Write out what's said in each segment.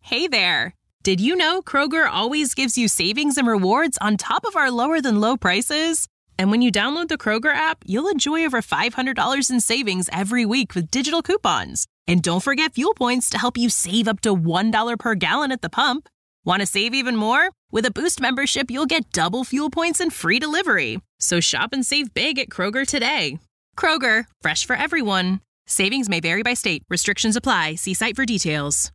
Hey there! Did you know Kroger always gives you savings and rewards on top of our lower-than-low prices? And when you download the Kroger app, you'll enjoy over $500 in savings every week with digital coupons. And don't forget fuel points to help you save up to $1 per gallon at the pump. Want to save even more? With a Boost membership, you'll get double fuel points and free delivery. So shop and save big at Kroger today. Kroger, fresh for everyone. Savings may vary by state. Restrictions apply. See site for details.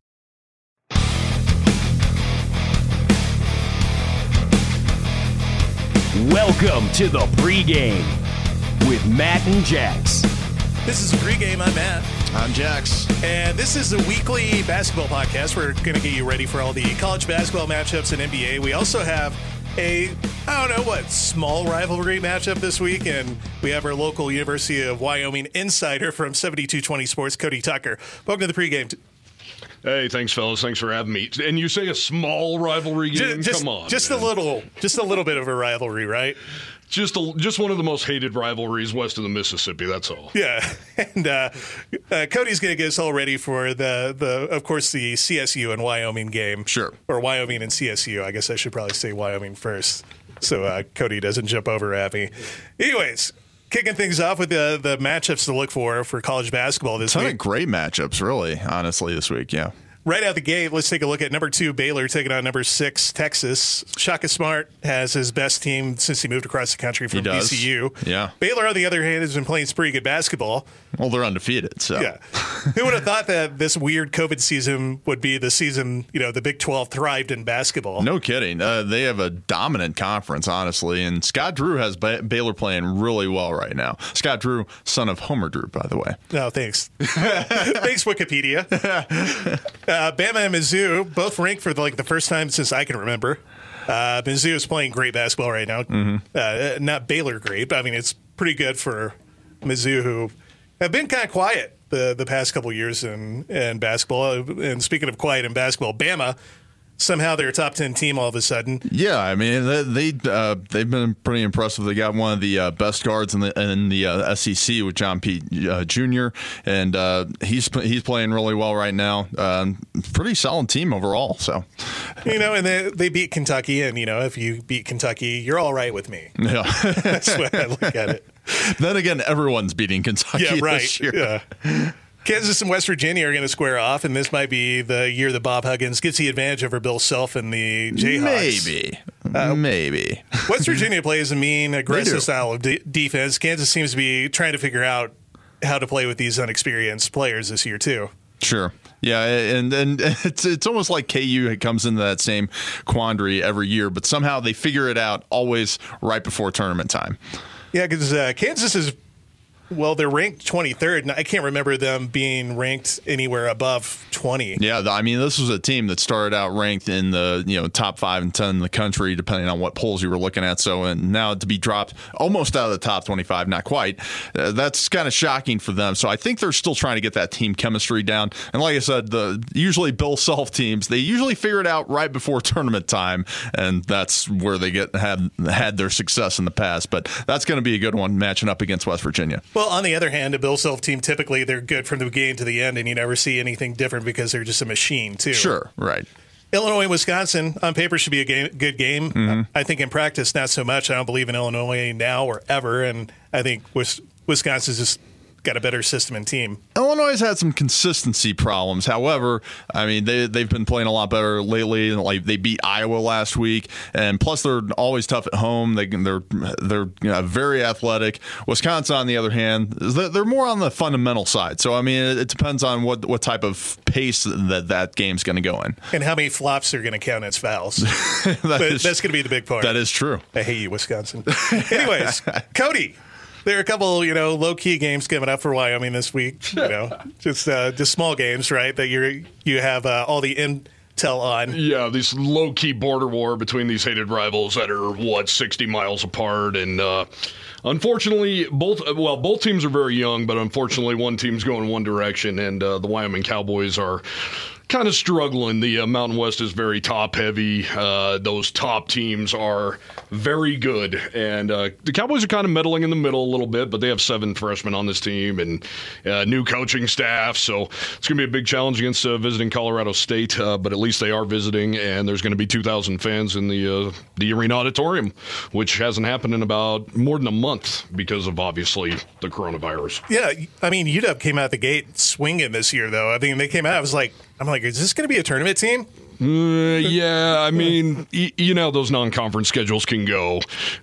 Welcome to the pregame with Matt and Jax. This is the pregame. I'm Matt. I'm Jax. And this is a weekly basketball podcast. We're going to get you ready for all the college basketball matchups in NBA. We also have small rivalry matchup this week. And we have our local University of Wyoming insider from 7220 Sports, Cody Tucker. Welcome to the pregame. Hey, thanks, fellas. Thanks for having me. And you say a small rivalry game? Come on, just man. a little bit of a rivalry, right? Just one of the most hated rivalries west of the Mississippi. That's all. Yeah, and Cody's going to get us all ready for of course the CSU and Wyoming game. Sure. Or Wyoming and CSU. I guess I should probably say Wyoming first, so Cody doesn't jump over at me. Anyways. Kicking things off with the matchups to look for college basketball this week. Ton of great matchups, really, honestly, this week, yeah. Right out the gate, let's take a look at number 2, Baylor, taking on number 6, Texas. Shaka Smart has his best team since he moved across the country from VCU. Yeah. Baylor, on the other hand, has been playing some pretty good basketball. Well, they're undefeated, so. Yeah. Who would have thought that this weird COVID season would be the season, the Big 12 thrived in basketball? No kidding. They have a dominant conference, honestly, and Scott Drew has Baylor playing really well right now. Scott Drew, son of Homer Drew, by the way. No, thanks. Thanks, Wikipedia. Bama and Mizzou, both ranked for the first time since I can remember. Mizzou is playing great basketball right now. Mm-hmm. Not Baylor great, but I mean, it's pretty good for Mizzou, who have been kind of quiet the past couple years in basketball. And speaking of quiet in basketball, Bama, somehow they're a top 10 team all of a sudden. Yeah, I mean, they've been pretty impressive. They got one of the best guards in the SEC with John Pete Jr., and he's playing really well right now. Pretty solid team overall. So, and they beat Kentucky, and if you beat Kentucky, you're all right with me. Yeah, that's the way I look at it. Then again, everyone's beating Kentucky this year. Yeah. Kansas and West Virginia are going to square off, and this might be the year that Bob Huggins gets the advantage over Bill Self and the Jayhawks. Maybe. West Virginia plays a mean, aggressive style of defense. Kansas seems to be trying to figure out how to play with these unexperienced players this year, too. Sure. Yeah, and it's almost like KU comes into that same quandary every year, but somehow they figure it out always right before tournament time. Yeah, because Kansas is... Well, they're ranked 23rd, and I can't remember them being ranked anywhere above 20. Yeah, I mean, this was a team that started out ranked in the top 5 and 10 in the country, depending on what polls you were looking at. So, and now to be dropped almost out of the top 25, not quite. That's kind of shocking for them. So I think they're still trying to get that team chemistry down. And like I said, usually Bill Self teams, they usually figure it out right before tournament time, and that's where they had their success in the past. But that's going to be a good one matching up against West Virginia. Well, on the other hand, a Bill Self team, typically they're good from the beginning to the end, and you never see anything different because they're just a machine, too. Sure, right. Illinois and Wisconsin, on paper, should be a good game. Mm-hmm. I think in practice, not so much. I don't believe in Illinois now or ever, and I think Wisconsin's just got a better system and team. Illinois has had some consistency problems. However, I mean, they've been playing a lot better lately. Like they beat Iowa last week, and plus they're always tough at home. They're very athletic. Wisconsin, on the other hand, they're more on the fundamental side. So I mean, it depends on what type of pace that game's going to go in, and how many flops are going to count as fouls. That's going to be the big part. That is true. I hate you, Wisconsin. Anyways, Cody. There are a couple, low-key games coming up for Wyoming this week. Just small games, right? That you have all the intel on. Yeah, this low-key border war between these hated rivals that are 60 miles apart, and unfortunately, both teams are very young, but unfortunately, one team's going one direction, and the Wyoming Cowboys are kind of struggling. The Mountain West is very top-heavy. Those top teams are very good. And the Cowboys are kind of meddling in the middle a little bit, but they have 7 freshmen on this team and new coaching staff. So it's going to be a big challenge against visiting Colorado State, but at least they are visiting, and there's going to be 2,000 fans in the Arena Auditorium, which hasn't happened in about more than a month because of, obviously, the coronavirus. Yeah, I mean, UW came out the gate swinging this year, though. I mean, they came out, I'm like, is this going to be a tournament team? Yeah, I mean, you know, those non-conference schedules can go.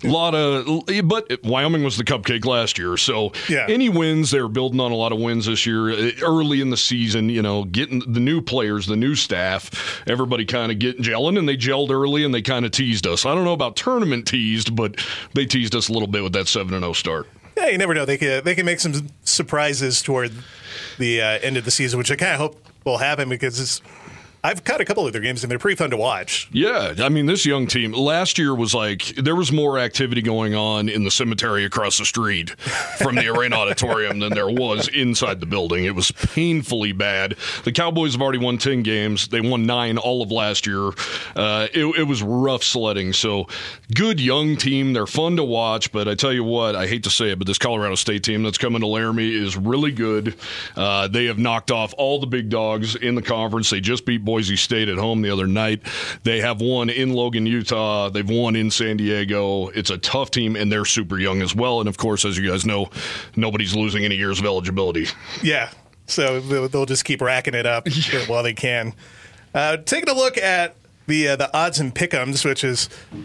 But Wyoming was the cupcake last year, so any wins, they're building on a lot of wins this year. Early in the season, you know, getting the new players, the new staff, everybody kind of gelling, and they gelled early, and they kind of teased us. I don't know about tournament teased, but they teased us a little bit with that 7-0 start. Yeah, you never know. They can make some surprises toward the end of the season, which I kind of hope will happen because I've caught a couple of their games, and they're pretty fun to watch. Yeah, I mean, this young team, last year was like, there was more activity going on in the cemetery across the street from the Arena Auditorium than there was inside the building. It was painfully bad. The Cowboys have already won 10 games. They won 9 all of last year. It was rough sledding. So, good young team. They're fun to watch, but I tell you what, I hate to say it, but this Colorado State team that's coming to Laramie is really good. They have knocked off all the big dogs in the conference. They just beat Boise State at home the other night. They have won in Logan, Utah. They've won in San Diego. It's a tough team, and they're super young as well. And, of course, as you guys know, nobody's losing any years of eligibility. Yeah, so they'll just keep racking it up while they can. Taking a look at the odds and pick'ems, which is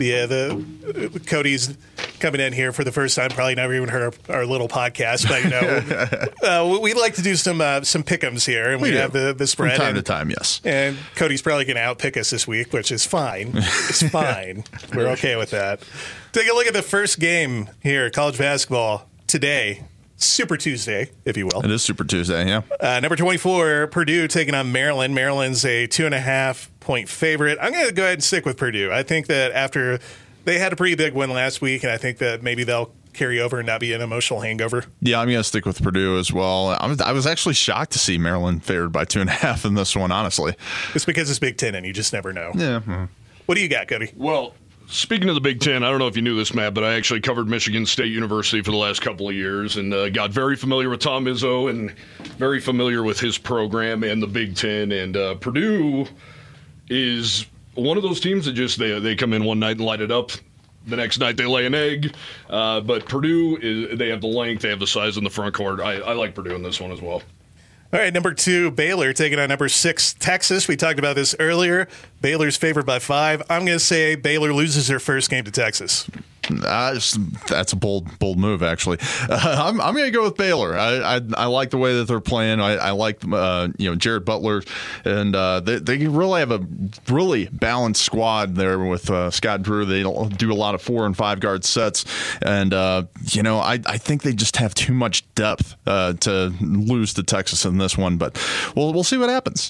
the Cody's coming in here for the first time. Probably never even heard our little podcast, but you know, we like to do some pick'ems here, and we have the spread from time to time. Yes, and Cody's probably going to outpick us this week, which is fine. It's fine. We're okay with that. Take a look at the first game here, college basketball today. Super Tuesday, if you will. It is Super Tuesday, yeah. Number 24, Purdue taking on Maryland. Maryland's a 2.5-point favorite. I'm going to go ahead and stick with Purdue. I think that after they had a pretty big win last week, and I think that maybe they'll carry over and not be an emotional hangover. Yeah, I'm going to stick with Purdue as well. I was actually shocked to see Maryland favored by 2.5 in this one, honestly. It's because it's Big Ten, and you just never know. Yeah. What do you got, Cody? Well, speaking of the Big Ten, I don't know if you knew this, Matt, but I actually covered Michigan State University for the last couple of years and got very familiar with Tom Izzo and very familiar with his program and the Big Ten. And Purdue is one of those teams that just they come in one night and light it up. The next night they lay an egg. But Purdue, they have the length, they have the size in the front court. I like Purdue in this one as well. All right, number 2, Baylor taking on number 6, Texas. We talked about this earlier. Baylor's favored by 5. I'm going to say Baylor loses their first game to Texas. That's a bold move, actually. I'm going to go with Baylor. I like the way that they're playing. I like Jared Butler, and they really have a really balanced squad there with Scott Drew. They do a lot of 4 and 5 guard sets, and I think they just have too much depth to lose to Texas in this one. But we'll see what happens.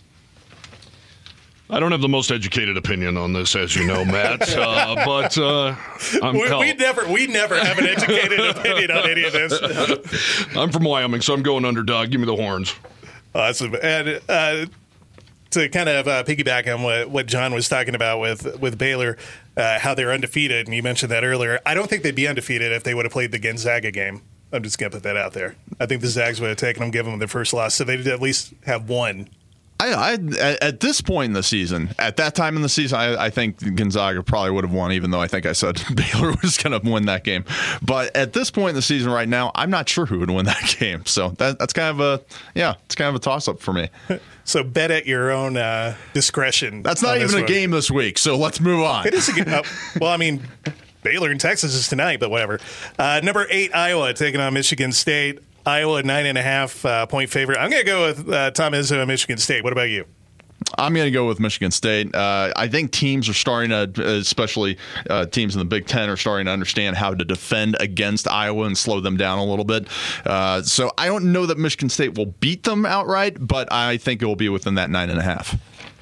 I don't have the most educated opinion on this, as you know, Matt. But we never have an educated opinion on any of this. I'm from Wyoming, so I'm going underdog. Give me the horns. Awesome. And to kind of piggyback on what John was talking about with Baylor, how they're undefeated, and you mentioned that earlier. I don't think they'd be undefeated if they would have played the Gonzaga game. I'm just going to put that out there. I think the Zags would have taken them, given them their first loss, so they'd at least have one. At this point in the season, at that time in the season, I think Gonzaga probably would have won, even though I think I said Baylor was going to win that game. But at this point in the season right now, I'm not sure who would win that game. So that's kind of a toss-up for me. So bet at your own discretion. That's not even a game this week, so let's move on. It is a game. Well, I mean, Baylor and Texas is tonight, but whatever. Number 8, Iowa taking on Michigan State. Iowa, 9.5 point favorite. I'm going to go with Tom Izzo and Michigan State. What about you? I'm going to go with Michigan State. I think teams are starting to, especially teams in the Big Ten, are starting to understand how to defend against Iowa and slow them down a little bit. So I don't know that Michigan State will beat them outright, but I think it will be within that 9.5.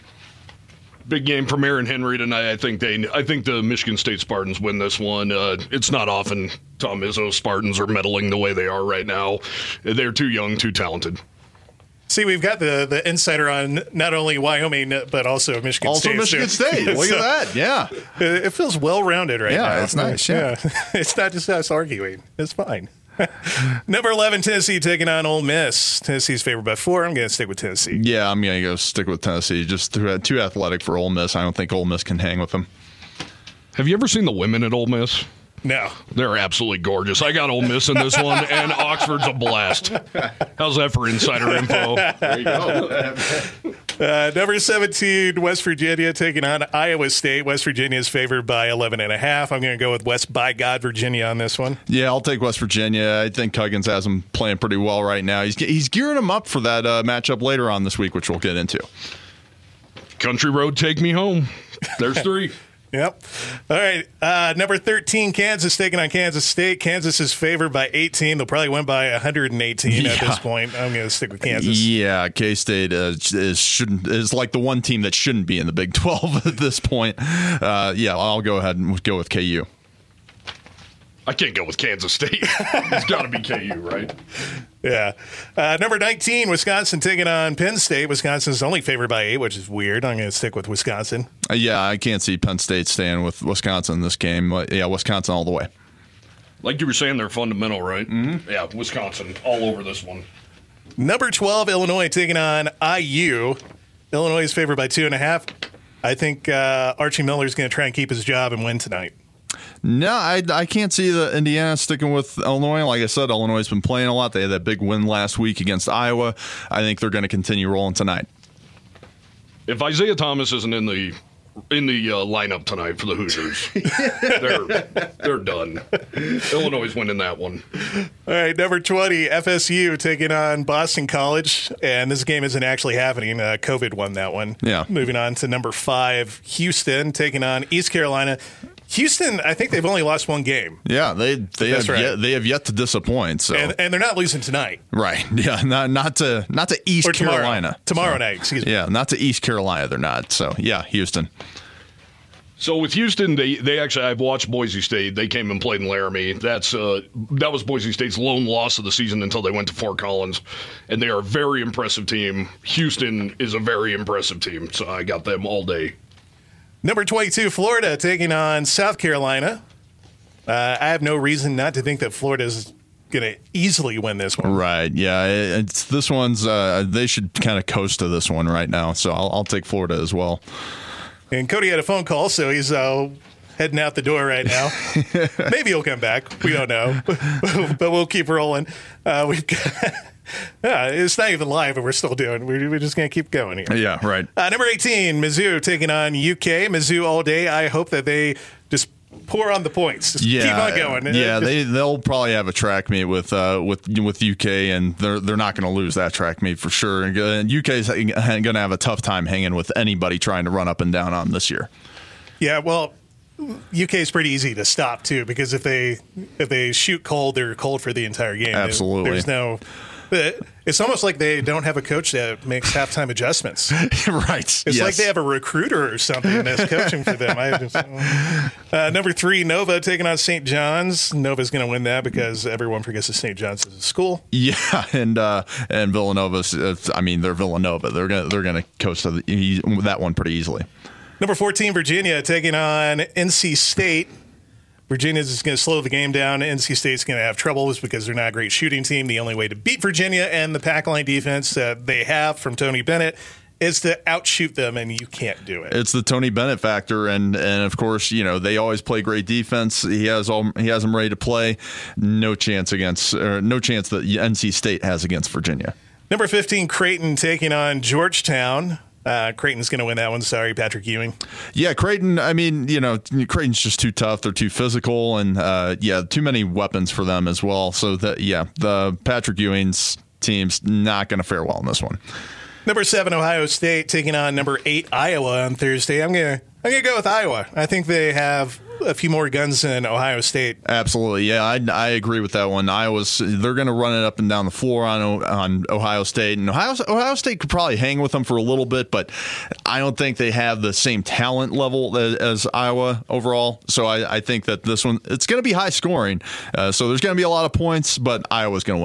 Big game from Aaron Henry tonight. I think the Michigan State Spartans win this one. It's not often Tom Izzo Spartans are meddling the way they are right now. They're too young, too talented. See, we've got the insider on not only Wyoming, but also Michigan State. Also Michigan State. Look at that. Yeah. It feels well-rounded right now. Yeah, it's nice. Yeah. It's not just us arguing. It's fine. Number 11, Tennessee taking on Ole Miss. Tennessee's favored by 4. I'm going to stick with Tennessee. Yeah, I'm going to go stick with Tennessee. Just too athletic for Ole Miss. I don't think Ole Miss can hang with them. Have you ever seen the women at Ole Miss? No. They're absolutely gorgeous. I got Ole Miss in this one, and Oxford's a blast. How's that for insider info? There you go. Number 17, West Virginia taking on Iowa State. West Virginia is favored by 11.5. I'm going to go with West by God Virginia on this one. Yeah, I'll take West Virginia. I think Huggins has them playing pretty well right now. He's gearing them up for that matchup later on this week, which we'll get into. Country Road, take me home. There's 3. Yep. All right. Number 13, Kansas taking on Kansas State. Kansas is favored by 18. They'll probably win by 118 at this point. I'm going to stick with Kansas. Yeah, K-State is like the one team that shouldn't be in the Big 12 at this point. Yeah, I'll go ahead and go with KU. I can't go with Kansas State. It's got to be KU, right? Yeah. Number 19, Wisconsin taking on Penn State. Wisconsin's only favored by 8, which is weird. I'm going to stick with Wisconsin. Yeah, I can't see Penn State staying with Wisconsin in this game. Yeah, Wisconsin all the way. Like you were saying, they're fundamental, right? Mm-hmm. Yeah, Wisconsin all over this one. Number 12, Illinois taking on IU. Illinois is favored by 2.5. I think Archie Miller's going to try and keep his job and win tonight. No, I can't see the Indiana sticking with Illinois. Like I said, Illinois has been playing a lot. They had that big win last week against Iowa. I think they're going to continue rolling tonight. If Isaiah Thomas isn't in the lineup tonight for the Hoosiers, they're done. Illinois is winning that one. All right, number 20, FSU taking on Boston College, and this game isn't actually happening. COVID won that one. Yeah. Moving on to number 5, Houston taking on East Carolina. Houston, I think they've only lost 1 game. Yeah, they have yet to disappoint. So and they're not losing tonight. Right. Yeah, not to East Carolina. Tomorrow night, excuse me. Yeah, not to East Carolina. They're not. So yeah, Houston. So with Houston, they actually, I've watched Boise State. They came and played in Laramie. That was Boise State's lone loss of the season until they went to Fort Collins, and they are a very impressive team. Houston is a very impressive team, so I got them all day. Number 22, Florida taking on South Carolina. I have no reason not to think that Florida is going to easily win this one. Right. Yeah. This one's they should kind of coast to this one right now. So I'll take Florida as well. And Cody had a phone call, so he's heading out the door right now. Maybe he'll come back. We don't know, but we'll keep rolling. We've got. It's not even live, but we're still doing. We're just going to keep going here. Yeah, right. Number 18, Mizzou taking on UK. Mizzou all day. I hope that they just pour on the points. Just keep on going. Yeah, they'll probably have a track meet with UK, and they're not going to lose that track meet for sure. And UK is going to have a tough time hanging with anybody trying to run up and down on them this year. Yeah, well, UK is pretty easy to stop too, because if they shoot cold, they're cold for the entire game. Absolutely. There's no. It's almost like they don't have a coach that makes halftime adjustments. Right. It's like they have a recruiter or something that's coaching for them. Number 3, Nova taking on St. John's. Nova's going to win that because everyone forgets that St. John's is a school. Yeah, and Villanova's. I mean, they're Villanova. They're gonna coast to that one pretty easily. Number 14, Virginia taking on NC State. Virginia's is going to slow the game down. NC State's going to have troubles because they're not a great shooting team. The only way to beat Virginia and the pack line defense that they have from Tony Bennett is to outshoot them, and you can't do it. It's the Tony Bennett factor, and of course, they always play great defense. He has them ready to play. No chance that NC State has against Virginia. Number 15, Creighton taking on Georgetown. Creighton's going to win that one. Sorry, Patrick Ewing. Yeah, Creighton, I mean, Creighton's just too tough. They're too physical, and, too many weapons for them as well. So, the Patrick Ewing's team's not going to fare well in this one. Number 7, Ohio State taking on number 8, Iowa on Thursday. I'm gonna go with Iowa. I think they have a few more guns than Ohio State. Absolutely, yeah, I agree with that one. They're going to run it up and down the floor on Ohio State, and Ohio State could probably hang with them for a little bit, but I don't think they have the same talent level as Iowa overall. So I think that this one, it's going to be high scoring. So there's going to be a lot of points, but Iowa's going to win it.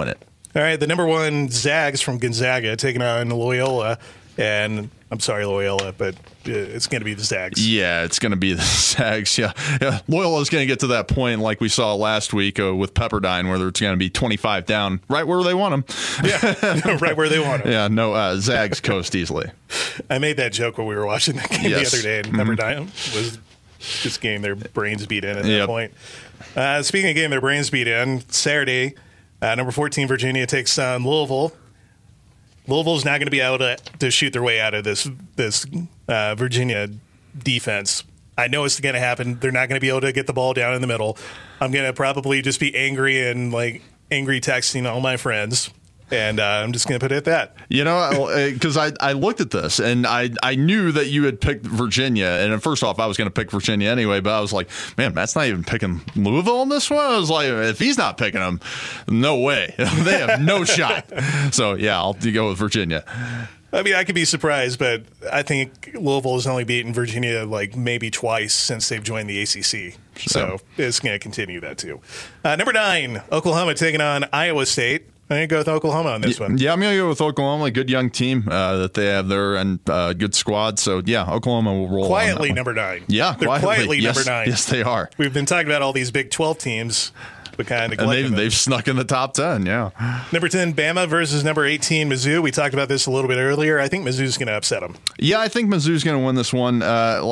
All right, the number 1 Zags from Gonzaga taking on Loyola. And I'm sorry, Loyola, but it's going to be the Zags. Yeah, it's going to be the Zags. Yeah. Loyola's going to get to that point like we saw last week with Pepperdine, where it's going to be 25 down, right where they want them. Yeah, right where they want them. Yeah, no, Zags coast easily. I made that joke when we were watching the game the other day, and Pepperdine was just getting their brains beat in at that point. Speaking of getting their brains beat in, Saturday, number 14 Virginia takes on Louisville. Louisville's not going to be able to shoot their way out of this Virginia defense. I know it's going to happen. They're not going to be able to get the ball down in the middle. I'm going to probably just be angry and angry texting all my friends. And I'm just going to put it at that. You know, because I looked at this and I knew that you had picked Virginia. And first off, I was going to pick Virginia anyway. But I was like, man, Matt's not even picking Louisville on this one. I was like, if he's not picking them, no way. They have no shot. So, yeah, I'll go with Virginia. I mean, I could be surprised, but I think Louisville has only beaten Virginia maybe twice since they've joined the ACC. So it's going to continue that too. Number 9, Oklahoma taking on Iowa State. I'm going to go with Oklahoma on this one. Yeah, I'm going to go with Oklahoma. A good young team that they have there and good squad. So, yeah, Oklahoma will roll quietly on number 9. Yeah, they're quietly number 9. Yes, they are. We've been talking about all these Big 12 teams. And they've snuck in the top 10, yeah. Number 10, Bama versus number 18, Mizzou. We talked about this a little bit earlier. I think Mizzou's going to upset them. Yeah, I think Mizzou's going to win this one.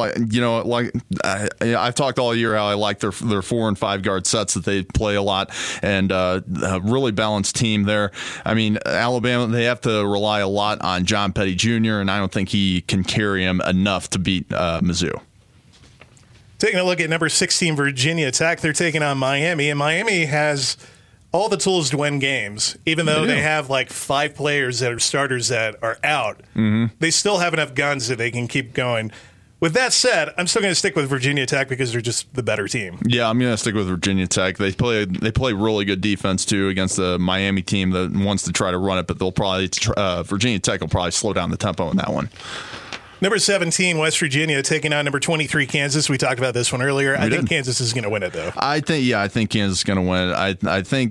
I've talked all year how I like their 4 and 5 guard sets that they play a lot, and a really balanced team there. I mean, Alabama, they have to rely a lot on John Petty Jr., and I don't think he can carry him enough to beat Mizzou. Taking a look at number 16, Virginia Tech. They're taking on Miami, and Miami has all the tools to win games. Even though they have 5 players that are starters that are out, they still have enough guns that they can keep going. With that said, I'm still going to stick with Virginia Tech because they're just the better team. Yeah, I'm going to stick with Virginia Tech. They play really good defense, too, against the Miami team that wants to try to run it, but they'll probably Virginia Tech will probably slow down the tempo in that one. Number 17, West Virginia taking on number 23, Kansas. We talked about this one earlier. I think Kansas is going to win it, though. I think Kansas is going to win it. I think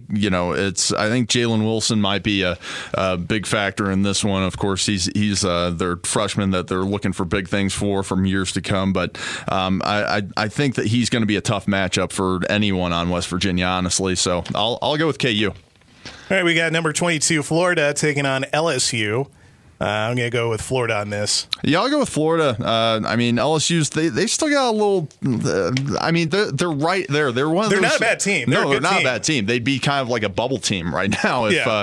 Jalen Wilson might be a big factor in this one. Of course, he's their freshman that they're looking for big things from years to come. But I think that he's going to be a tough matchup for anyone on West Virginia, honestly. So I'll go with KU. All right, we got number 22, Florida taking on LSU. I'm going to go with Florida on this. Yeah, I'll go with Florida. LSU's they still got a little. They're right there. They're one of they're those. Not a bad team. They're not a bad team. They'd be kind of like a bubble team right now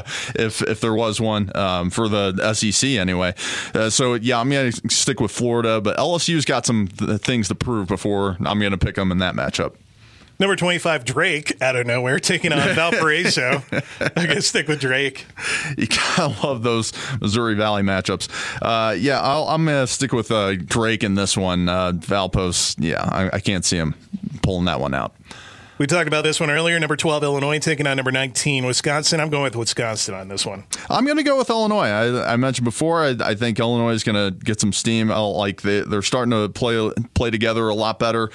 if there was one for the SEC anyway. I'm going to stick with Florida, but LSU's got some things to prove before I'm going to pick them in that matchup. Number 25, Drake, out of nowhere, taking on Valparaiso. I'm going to stick with Drake. You gotta love those Missouri Valley matchups. I'm going to stick with Drake in this one. Valpo's, I can't see him pulling that one out. We talked about this one earlier. Number 12, Illinois, taking on number 19, Wisconsin. I'm going with Wisconsin on this one. I'm going to go with Illinois. I mentioned before, I think Illinois is going to get some steam. They're starting to play together a lot better.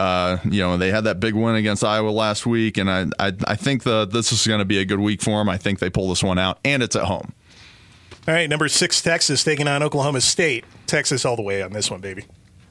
They had that big win against Iowa last week, and I think this is going to be a good week for them. I think they pull this one out, and it's at home. All right, number 6, Texas, taking on Oklahoma State. Texas all the way on this one, baby.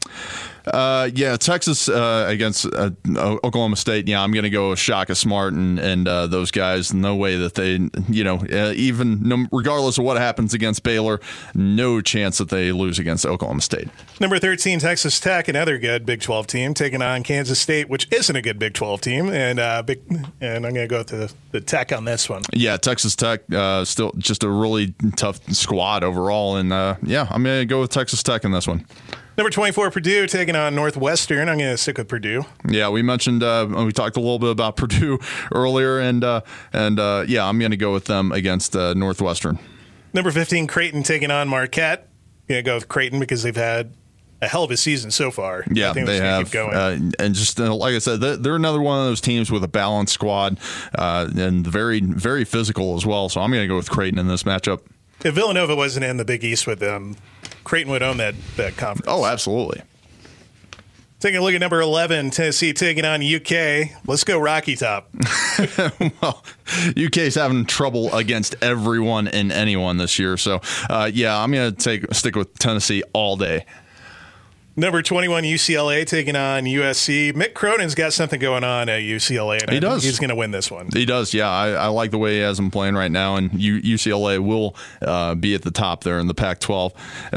Texas against Oklahoma State. Yeah, I'm going to go with Shaka Smart and those guys. No way that they, regardless of what happens against Baylor, no chance that they lose against Oklahoma State. Number 13, Texas Tech, another good Big 12 team, taking on Kansas State, which isn't a good Big 12 team. And I'm going to go to the Tech on this one. Yeah, Texas Tech, still just a really tough squad overall. And I'm going to go with Texas Tech in this one. Number 24, Purdue, taking on Northwestern. I'm going to stick with Purdue. Yeah, we mentioned we talked a little bit about Purdue earlier, and I'm going to go with them against Northwestern. Number 15, Creighton, taking on Marquette. I'm going to go with Creighton because they've had a hell of a season so far. Yeah, they have. Keep going. And just like I said, they're another one of those teams with a balanced squad and very, very physical as well. So I'm going to go with Creighton in this matchup. If Villanova wasn't in the Big East with them, Creighton would own that conference. Oh, absolutely. Taking a look at number 11, Tennessee taking on UK. Let's go Rocky Top. Well, UK's having trouble against everyone and anyone this year. So, I'm going to stick with Tennessee all day. Number 21, UCLA taking on USC. Mick Cronin's got something going on at UCLA. And He does. He's going to win this one. He does, yeah. I like the way he has him playing right now, and UCLA will be at the top there in the Pac-12.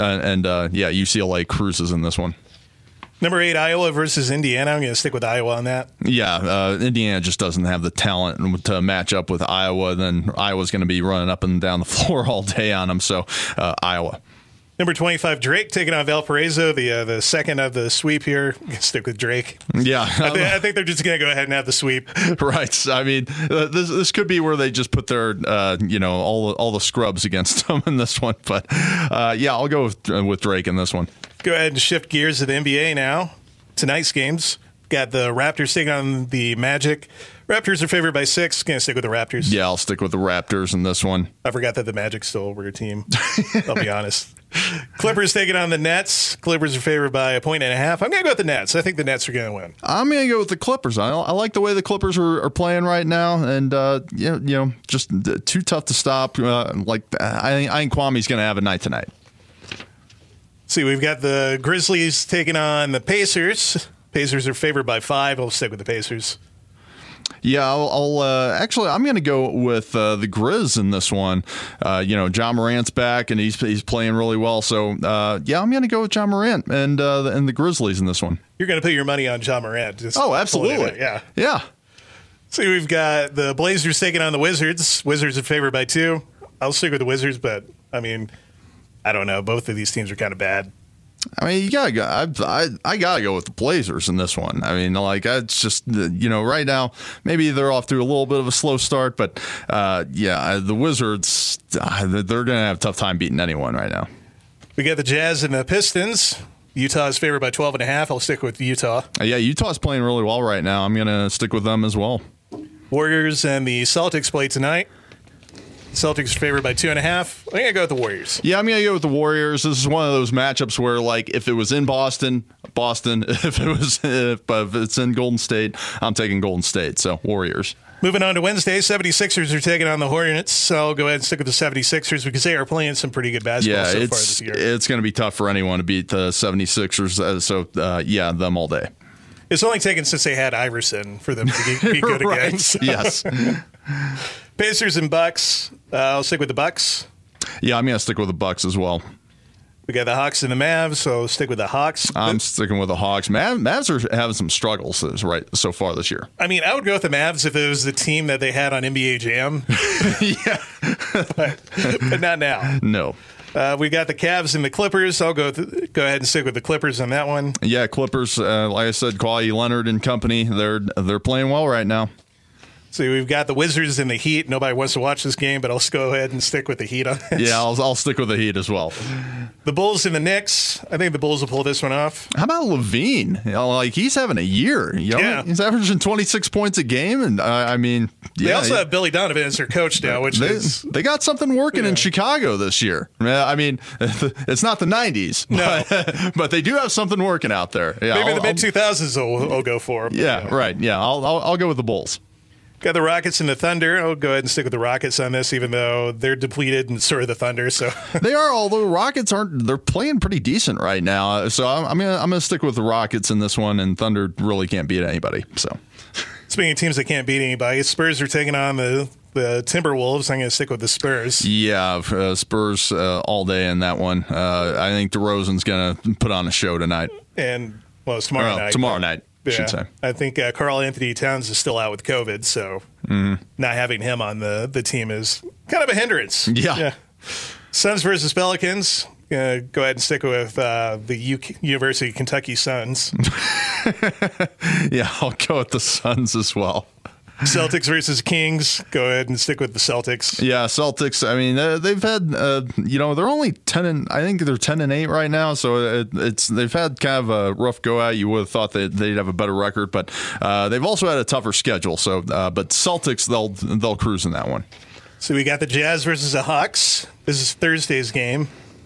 UCLA cruises in this one. Number 8, Iowa versus Indiana. I'm going to stick with Iowa on that. Yeah, Indiana just doesn't have the talent to match up with Iowa. Then Iowa's going to be running up and down the floor all day on them. So, Iowa. Number 25, Drake taking on Valparaiso, the second of the sweep here. I'm going to stick with Drake. Yeah. I think they're just going to go ahead and have the sweep. Right. I mean, this could be where they just put their, all the scrubs against them in this one. But, I'll go with Drake in this one. Go ahead and shift gears to the NBA now. Tonight's games. Got the Raptors taking on the Magic. Raptors are favored by 6. Going to stick with the Raptors. Yeah, I'll stick with the Raptors in this one. I forgot that the Magic still were a team. I'll be honest. Clippers taking on the Nets. Clippers are favored by 1.5 points. I'm going to go with the Nets. I think the Nets are going to win. I'm going to go with the Clippers. I like the way the Clippers are playing right now, and just too tough to stop. I think Kwame's going to have a night tonight. See, we've got the Grizzlies taking on the Pacers. Pacers are favored by 5. I'll stick with the Pacers. Yeah, I'm going to go with the Grizz in this one. John Morant's back and he's playing really well. So I'm going to go with John Morant and the Grizzlies in this one. You're going to put your money on John Morant. Absolutely. Yeah. See, we've got the Blazers taking on the Wizards. Wizards are favored by 2. I'll stick with the Wizards, but I mean, I don't know. Both of these teams are kind of bad. I mean, you gotta go. I gotta go with the Blazers in this one. I mean, it's just right now maybe they're off to a little bit of a slow start, but the Wizards they're gonna have a tough time beating anyone right now. We got the Jazz and the Pistons. Utah is favored by 12.5. I'll stick with Utah. Utah's playing really well right now. I'm gonna stick with them as well. Warriors and the Celtics play tonight. Celtics are favored by 2.5. I'm going to go with the Warriors. Yeah, I'm going to go with the Warriors. This is one of those matchups where, if it was in Boston. If it's in Golden State, I'm taking Golden State. So, Warriors. Moving on to Wednesday, 76ers are taking on the Hornets. So I'll go ahead and stick with the 76ers because they are playing some pretty good basketball so far this year. It's going to be tough for anyone to beat the 76ers. Them all day. It's only taken since they had Iverson for them to be good right. again. So. Yes. Pacers and Bucks. I'll stick with the Bucks. Yeah, I'm going to stick with the Bucks as well. We got the Hawks and the Mavs, so I'll stick with the Hawks. I'm sticking with the Hawks. Mavs are having some struggles so far this year. I mean, I would go with the Mavs if it was the team that they had on NBA Jam. but not now. No. We got the Cavs and the Clippers. I'll go ahead and stick with the Clippers on that one. Yeah, Clippers. Like I said, Kawhi Leonard and company. They're playing well right now. So we've got the Wizards and the Heat. Nobody wants to watch this game, but I'll go ahead and stick with the Heat on this. Yeah, I'll stick with the Heat as well. The Bulls and the Knicks. I think the Bulls will pull this one off. How about Levine? He's having a year. Yeah. He's averaging 26 points a game, and they also have Billy Donovan as their coach now, they got something working in Chicago this year. I mean, it's not the 90s, but they do have something working out there. Yeah, maybe the mid 2000s will go for them. Yeah, right. Yeah, I'll go with the Bulls. Got the Rockets and the Thunder. I'll go ahead and stick with the Rockets on this, even though they're depleted and sort of the Thunder. So they are, although Rockets aren't. They're playing pretty decent right now. So I'm gonna stick with the Rockets in this one, and Thunder really can't beat anybody. So speaking of teams that can't beat anybody, Spurs are taking on the Timberwolves. I'm going to stick with the Spurs. Yeah, Spurs all day in that one. I think DeRozan's going to put on a show tonight. And it's tomorrow night. Tomorrow night. Yeah, should say. I think Karl Anthony Towns is still out with COVID, so not having him on the team is kind of a hindrance. Yeah. Suns versus Pelicans. Go ahead and stick with the University of Kentucky Suns. Yeah, I'll go with the Suns as well. Celtics versus Kings. Go ahead and stick with the Celtics. Yeah, Celtics. I mean, they've had, they're only 10-8 right now. So they've had kind of a rough go at. You would have thought that they'd have a better record, but they've also had a tougher schedule. So, but Celtics, they'll cruise in that one. So we got the Jazz versus the Hawks. This is Thursday's game.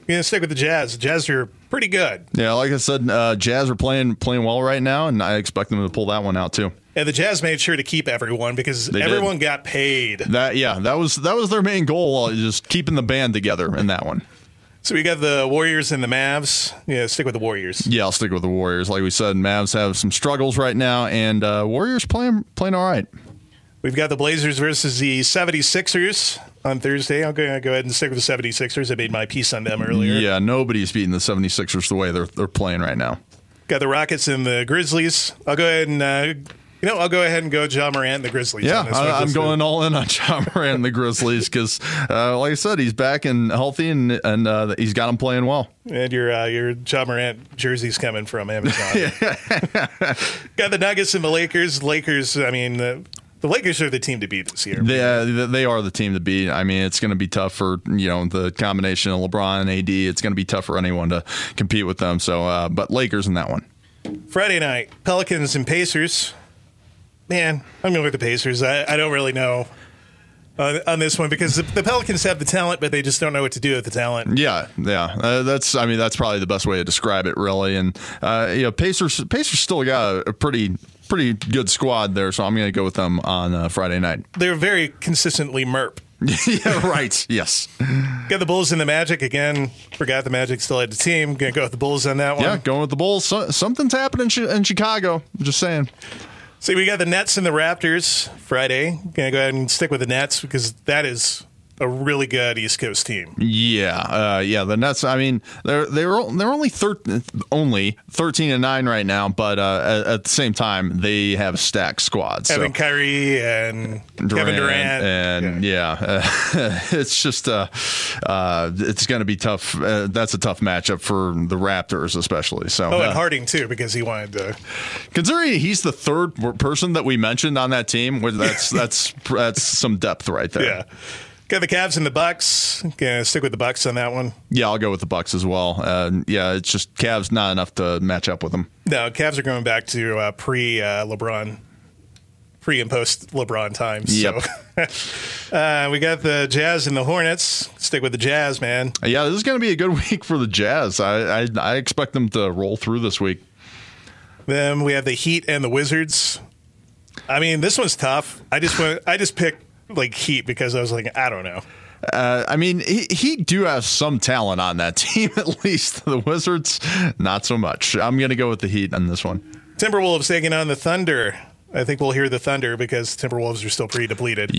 going to stick with the Jazz. The Jazz are pretty good. Yeah, like I said, Jazz are playing well right now, and I expect them to pull that one out too. And the Jazz made sure to keep everyone because everyone got paid. That was their main goal, just keeping the band together in that one. So we got the Warriors and the Mavs. Yeah, stick with the Warriors. Yeah, I'll stick with the Warriors. Like we said, Mavs have some struggles right now, and Warriors playing all right. We've got the Blazers versus the 76ers on Thursday. I'm going to go ahead and stick with the 76ers. I made my piece on them earlier. Yeah, nobody's beating the 76ers the way they're playing right now. Got the Rockets and the Grizzlies. I'll go ahead and I'll go ahead and go Ja Morant and the Grizzlies. Yeah, I'm going all in on Ja Morant and the Grizzlies because, like I said, he's back and healthy, and he's got them playing well. And your Ja Morant jersey's coming from Amazon. Got the Nuggets and the Lakers. The Lakers are the team to beat this year. They are the team to beat. I mean, it's going to be tough for the combination of LeBron and AD. It's going to be tough for anyone to compete with them. So, but Lakers in that one. Friday night, Pelicans and Pacers. Man, I'm going with the Pacers. I don't really know on this one because the Pelicans have the talent, but they just don't know what to do with the talent. Yeah. That's probably the best way to describe it, really. And Pacers still got a pretty good squad there, so I'm going to go with them on Friday night. They're very consistently MERP. Yeah, right. Yes. Got the Bulls and the Magic again. Forgot the Magic still had the team. Going to go with the Bulls on that one. Yeah, going with the Bulls. Something's happening in Chicago. I'm just saying. See, we got the Nets and the Raptors Friday. Going to go ahead and stick with the Nets because that is a really good East Coast team. Yeah, the Nets. I mean, they're only 13-9 right now, but at the same time, they have a stacked squad. Having Kyrie and Kevin Durant, and it's just it's going to be tough. That's a tough matchup for the Raptors, especially. So, and Harding too, because he wanted to. Considering he's the third person that we mentioned on that team, that's some depth right there. Yeah. Got the Cavs and the Bucks. Gonna stick with the Bucks on that one. Yeah, I'll go with the Bucks as well. It's just Cavs not enough to match up with them. No, Cavs are going back to pre and post LeBron times. Yep. So we got the Jazz and the Hornets. Stick with the Jazz, man. Yeah, this is going to be a good week for the Jazz. I expect them to roll through this week. Then we have the Heat and the Wizards. I mean, this one's tough. I just picked like Heat because I was like, I don't know. He do have some talent on that team, at least. The Wizards, not so much. I'm going to go with the Heat on this one. Timberwolves taking on the Thunder. I think we'll hear the Thunder because Timberwolves are still pretty depleted.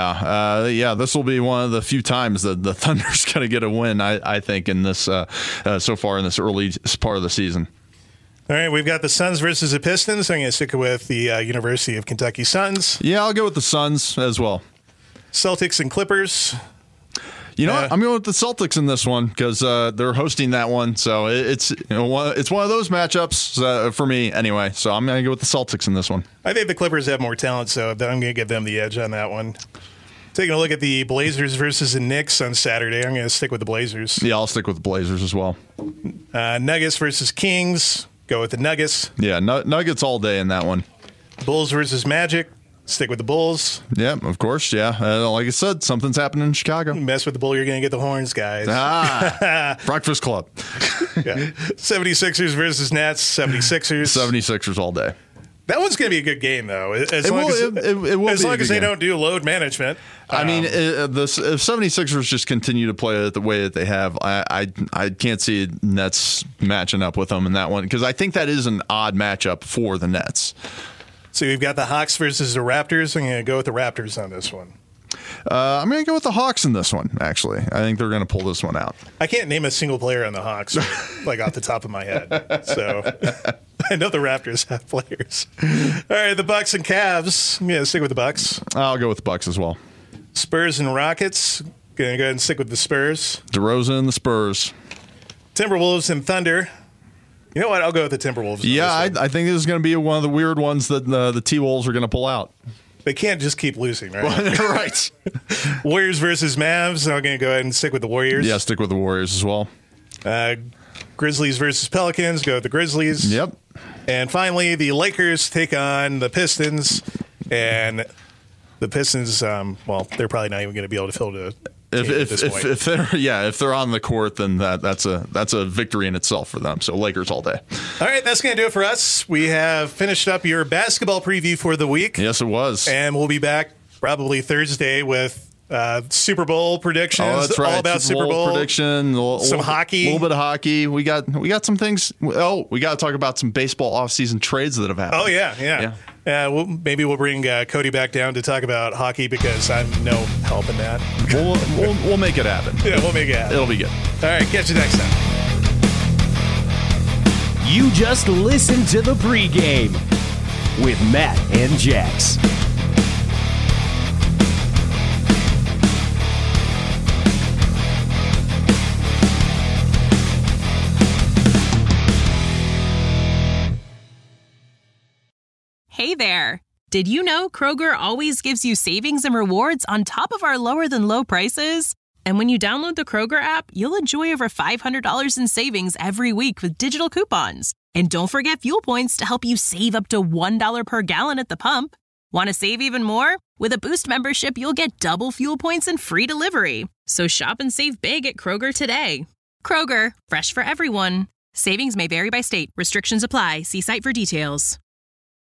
Yeah. This will be one of the few times that the Thunder's going to get a win, I think, in this so far in this early part of the season. All right, we've got the Suns versus the Pistons. I'm going to stick with the University of Kentucky Suns. Yeah, I'll go with the Suns as well. Celtics and Clippers. You know what? I'm going with the Celtics in this one because they're hosting that one. So it's one of those matchups for me anyway. So I'm going to go with the Celtics in this one. I think the Clippers have more talent, so I'm going to give them the edge on that one. Taking a look at the Blazers versus the Knicks on Saturday, I'm going to stick with the Blazers. Yeah, I'll stick with the Blazers as well. Nuggets versus Kings. Go with the Nuggets. Yeah, Nuggets all day in that one. Bulls versus Magic. Stick with the Bulls. Yeah, of course. Yeah. Like I said, something's happening in Chicago. Mess with the Bull, you're going to get the horns, guys. Breakfast Club. Yeah. 76ers versus Nets. 76ers. 76ers all day. That one's going to be a good game, though. As long as they don't do load management. I mean, if 76ers just continue to play it the way that they have, I can't see Nets matching up with them in that one because I think that is an odd matchup for the Nets. So we've got the Hawks versus the Raptors. I'm going to go with the Raptors on this one. I'm going to go with the Hawks in this one, actually. I think they're going to pull this one out. I can't name a single player on the Hawks, like off the top of my head. So I know the Raptors have players. All right, the Bucks and Cavs. Yeah, stick with the Bucks. I'll go with the Bucks as well. Spurs and Rockets. Going to go ahead and stick with the Spurs. DeRozan and the Spurs. Timberwolves and Thunder. You know what? I'll go with the Timberwolves. Yeah, I think this is going to be one of the weird ones that the T-Wolves are going to pull out. They can't just keep losing, right? Right. Warriors versus Mavs. I'm going to go ahead and stick with the Warriors. Yeah, stick with the Warriors as well. Grizzlies versus Pelicans. Go with the Grizzlies. Yep. And finally, the Lakers take on the Pistons. And the Pistons, they're probably not even going to be able to If they're on the court, then that's a victory in itself for them. So Lakers all day. All right, that's going to do it for us. We have finished up your basketball preview for the week. Yes, it was. And we'll be back probably Thursday with Super Bowl predictions. Oh, that's right. All about Super Bowl prediction. Some hockey. A little bit of hockey. We got some things. Oh, we got to talk about some baseball offseason trades that have happened. Oh, yeah. Maybe we'll bring Cody back down to talk about hockey because I'm no help in that. We'll make it happen. Yeah, we'll make it happen. It'll be good. All right, catch you next time. You just listened to the pregame with Matt and Jax. Hey there. Did you know Kroger always gives you savings and rewards on top of our lower than low prices? And when you download the Kroger app, you'll enjoy over $500 in savings every week with digital coupons. And don't forget fuel points to help you save up to $1 per gallon at the pump. Want to save even more? With a Boost membership, you'll get double fuel points and free delivery. So shop and save big at Kroger today. Kroger, fresh for everyone. Savings may vary by state. Restrictions apply. See site for details.